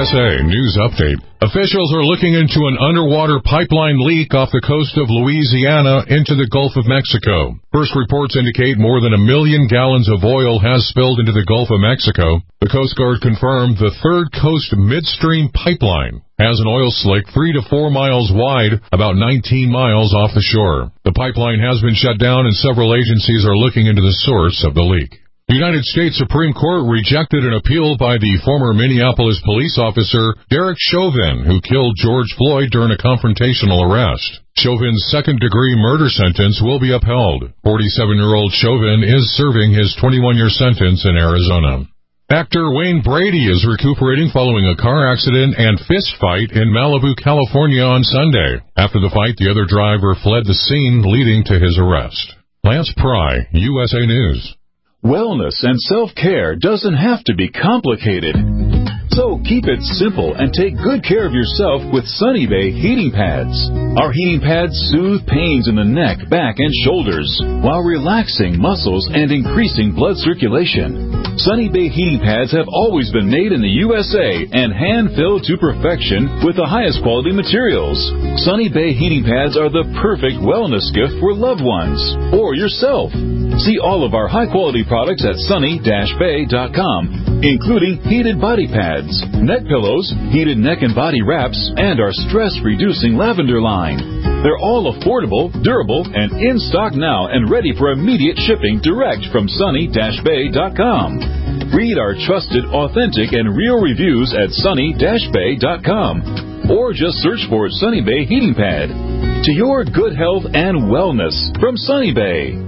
USA News Update. Officials are looking into an underwater pipeline leak off the coast of Louisiana into the Gulf of Mexico. First reports indicate more than 1 million gallons of oil has spilled into the Gulf of Mexico. The Coast Guard confirmed the Third Coast Midstream Pipeline has an oil slick 3 to 4 miles wide, about 19 miles off the shore. The pipeline has been shut down and several agencies are looking into the source of the leak. The United States Supreme Court rejected an appeal by the former Minneapolis police officer Derek Chauvin, who killed George Floyd during a confrontational arrest. Chauvin's second-degree murder sentence will be upheld. 47-year-old Chauvin is serving his 21-year sentence in Arizona. Actor Wayne Brady is recuperating following a car accident and fist fight in Malibu, California on Sunday. After the fight, the other driver fled the scene, leading to his arrest. Lance Pry, USA News. Wellness and self-care doesn't have to be complicated. So keep it simple and take good care of yourself with Sunny Bay heating pads. Our heating pads soothe pains in the neck, back, and shoulders while relaxing muscles and increasing blood circulation. Sunny Bay heating pads have always been made in the USA and hand-filled to perfection with the highest quality materials. Sunny Bay heating pads are the perfect wellness gift for loved ones or yourself. See all of our high-quality products at sunny-bay.com, including heated body pads, neck pillows, heated neck and body wraps, and our stress-reducing lavender line. They're all affordable, durable, and in stock now and ready for immediate shipping direct from sunny-bay.com. Read our trusted, authentic, and real reviews at sunny-bay.com, or just search for Sunny Bay Heating Pad. To your good health and wellness from Sunny Bay.